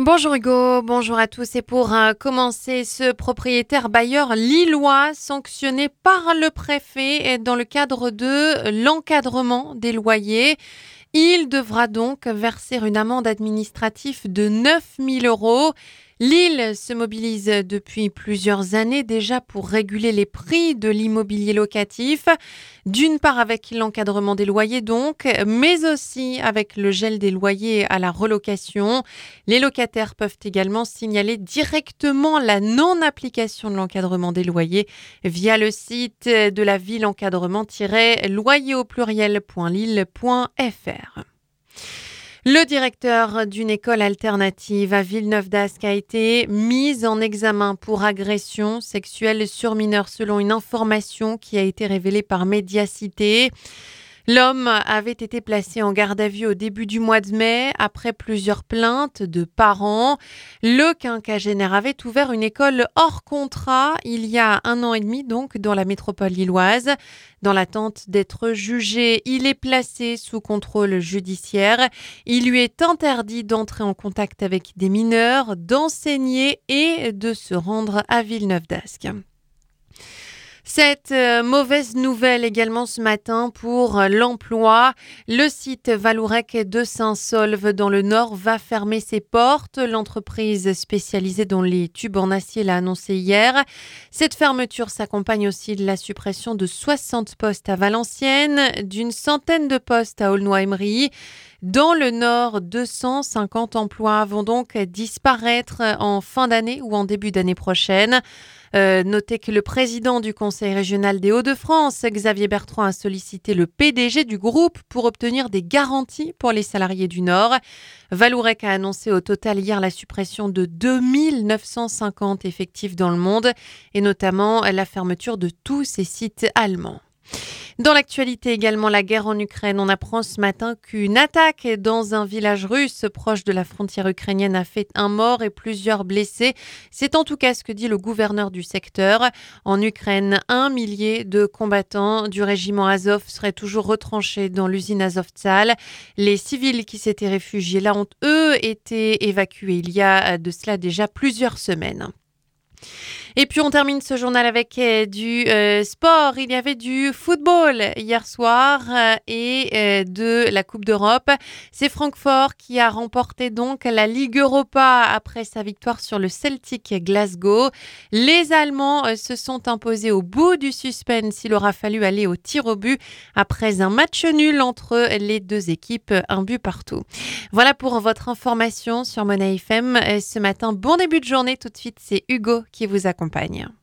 Bonjour Hugo, bonjour à tous. Et pour commencer, ce propriétaire bailleur lillois sanctionné par le préfet dans le cadre de l'encadrement des loyers. Il devra donc verser une amende administrative de 9 000 euros. Lille se mobilise depuis plusieurs années déjà pour réguler les prix de l'immobilier locatif, d'une part avec l'encadrement des loyers donc, mais aussi avec le gel des loyers à la relocation. Les locataires peuvent également signaler directement la non-application de l'encadrement des loyers via le site de la ville encadrement-loyer au pluriel.lille.fr. Le directeur d'une école alternative à Villeneuve-d'Ascq a été mis en examen pour agression sexuelle sur mineur selon une information qui a été révélée par Médiacité. L'homme avait été placé en garde à vue au début du mois de mai après plusieurs plaintes de parents. Le quinquagénaire avait ouvert une école hors contrat il y a 1 an et demi donc dans la métropole lilloise. Dans l'attente d'être jugé, il est placé sous contrôle judiciaire. Il lui est interdit d'entrer en contact avec des mineurs, d'enseigner et de se rendre à Villeneuve-d'Ascq. Cette mauvaise nouvelle également ce matin pour l'emploi. Le site Vallourec de Saint-Saulve dans le Nord va fermer ses portes. L'entreprise spécialisée dans les tubes en acier l'a annoncé hier. Cette fermeture s'accompagne aussi de la suppression de 60 postes à Valenciennes, d'une centaine de postes à Aulnoy-Emery. Dans le Nord, 250 emplois vont donc disparaître en fin d'année ou en début d'année prochaine. Notez que le président du Conseil régional des Hauts-de-France, Xavier Bertrand, a sollicité le PDG du groupe pour obtenir des garanties pour les salariés du Nord. Vallourec a annoncé au total hier la suppression de 2950 effectifs dans le monde et notamment la fermeture de tous ses sites allemands. Dans l'actualité également, la guerre en Ukraine. On apprend ce matin qu'une attaque dans un village russe proche de la frontière ukrainienne a fait un mort et plusieurs blessés. C'est en tout cas ce que dit le gouverneur du secteur. En Ukraine, 1 millier de combattants du régiment Azov seraient toujours retranchés dans l'usine Azovstal. Les civils qui s'étaient réfugiés là ont, eux, été évacués il y a de cela déjà plusieurs semaines. Et puis on termine ce journal avec du sport. Il y avait du football hier soir et de la Coupe d'Europe. C'est Francfort qui a remporté donc la Ligue Europa après sa victoire sur le Celtic Glasgow. Les Allemands se sont imposés au bout du suspense. Il aura fallu aller au tir au but après un match nul entre les deux équipes, un but partout. Voilà pour votre information sur Money FM ce matin. Bon début de journée. Tout de suite, c'est Hugo qui vous accompagne.